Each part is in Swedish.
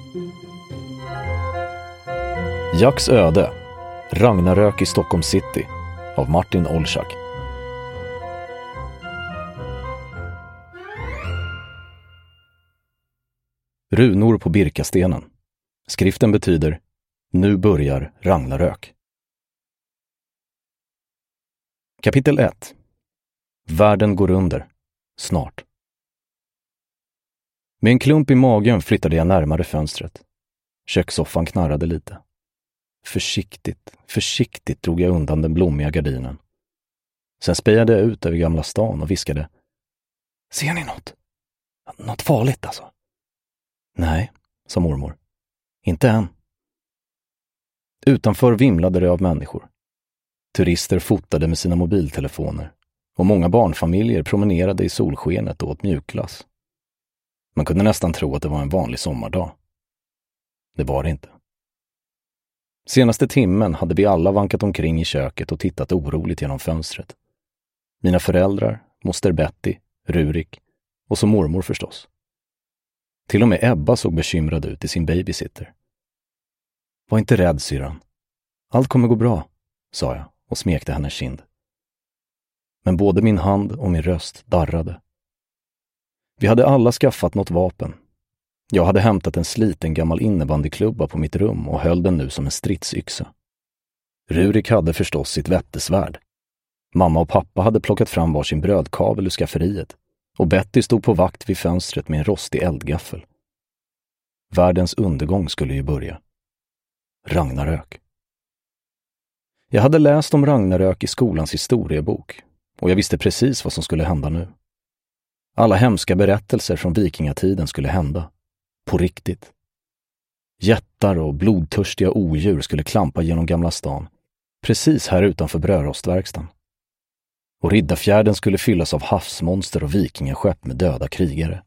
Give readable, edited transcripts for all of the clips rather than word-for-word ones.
Jacks öde. Ragnarök i Stockholm city av Martin Olschak. Runor på Birkastenen. Skriften betyder: nu börjar Ragnarök. Kapitel 1. Världen går under. Snart. Med en klump i magen flyttade jag närmare fönstret. Kökssoffan knarrade lite. Försiktigt drog jag undan den blommiga gardinen. Sen spejade jag ut över Gamla stan och viskade: ser ni något? Något farligt alltså? Nej, sa mormor. Inte än. Utanför vimlade det av människor. Turister fotade med sina mobiltelefoner och många barnfamiljer promenerade i solskenet och åt mjukglass. Man kunde nästan tro att det var en vanlig sommardag. Det var det inte. Senaste timmen hade vi alla vankat omkring i köket och tittat oroligt genom fönstret. Mina föräldrar, moster Betty, Rurik och så mormor förstås. Till och med Ebba såg bekymrad ut i sin babysitter. Var inte rädd, syrran. Allt kommer gå bra, sa jag och smekte hennes kind. Men både min hand och min röst darrade. Vi hade alla skaffat något vapen. Jag hade hämtat en sliten gammal innebandyklubba på mitt rum och höll den nu som en stridsyxa. Rurik hade förstås sitt vättesvärd. Mamma och pappa hade plockat fram varsin brödkavel ur skafferiet och Betty stod på vakt vid fönstret med en rostig eldgaffel. Världens undergång skulle ju börja. Ragnarök. Jag hade läst om Ragnarök i skolans historiebok och jag visste precis vad som skulle hända nu. Alla hemska berättelser från vikingatiden skulle hända. På riktigt. Jättar och blodtörstiga odjur skulle klampa genom Gamla stan, precis här utanför brödrostverkstan. Och Riddarfjärden skulle fyllas av havsmonster och vikingaskepp med döda krigare.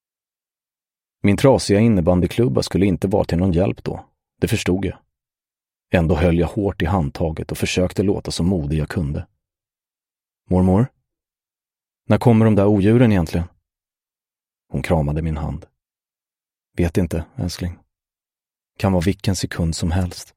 Min trasiga innebandyklubba skulle inte vara till någon hjälp då, det förstod jag. Ändå höll jag hårt i handtaget och försökte låta så modig jag kunde. Mormor? När kommer de där odjuren egentligen? Hon kramade min hand. Vet inte, älskling. Kan vara vilken sekund som helst.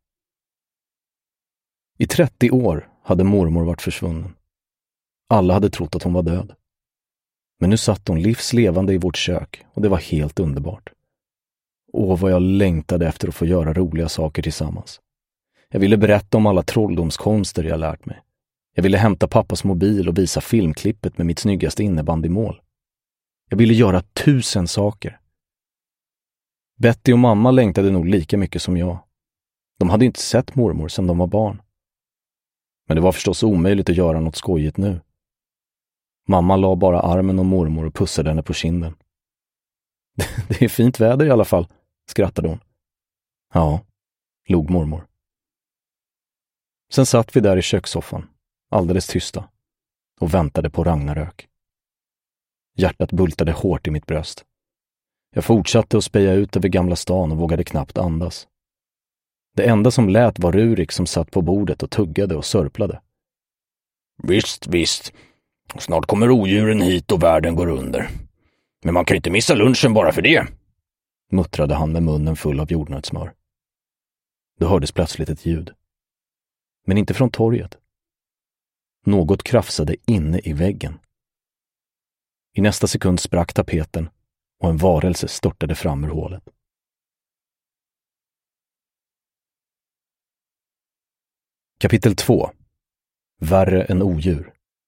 I 30 år hade mormor varit försvunnen. Alla hade trott att hon var död. Men nu satt hon livslevande i vårt kök och det var helt underbart. Åh, vad jag längtade efter att få göra roliga saker tillsammans. Jag ville berätta om alla trolldomskonster jag lärt mig. Jag ville hämta pappas mobil och visa filmklippet med mitt snyggaste innebandymål. Jag ville göra 1000 saker. Betty och mamma längtade nog lika mycket som jag. De hade inte sett mormor sedan de var barn. Men det var förstås omöjligt att göra något skojigt nu. Mamma la bara armen om mormor och pussade henne på kinden. Det är fint väder i alla fall, skrattade hon. Ja, log mormor. Sen satt vi där i kökssoffan, alldeles tysta, och väntade på Ragnarök. Hjärtat bultade hårt i mitt bröst. Jag fortsatte att speja ut över Gamla stan och vågade knappt andas. Det enda som lät var Rurik som satt på bordet och tuggade och sörplade. Visst. Snart kommer odjuren hit och världen går under. Men man kan inte missa lunchen bara för det, muttrade han med munnen full av jordnötssmör. Då hördes plötsligt ett ljud. Men inte från torget. Något krafsade inne i väggen. I nästa sekund sprack tapeten och en varelse störtade fram ur hålet. Kapitel 2. Värre än odjur.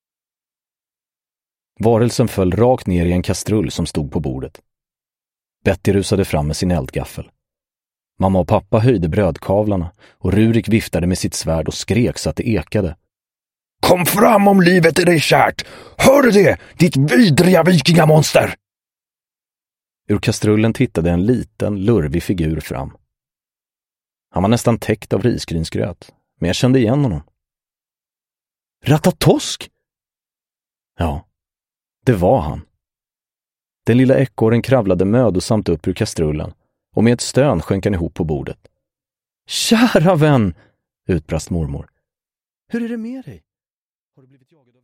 Varelsen föll rakt ner i en kastrull som stod på bordet. Betty rusade fram med sin eldgaffel. Mamma och pappa höjde brödkavlarna och Rurik viftade med sitt svärd och skrek så att det ekade. Kom fram om livet är dig kärt! Hör du det, ditt vidriga vikingamonster! Ur kastrullen tittade en liten, lurvig figur fram. Han var nästan täckt av risgrynsgröt, men jag kände igen honom. Ratatosk! Ja, det var han. Den lilla ekorren kravlade mödosamt upp ur kastrullen och med ett stön sjönk han ihop på bordet. Kära vän, utbrast mormor. Hur är det med dig? Har du blivit jagad?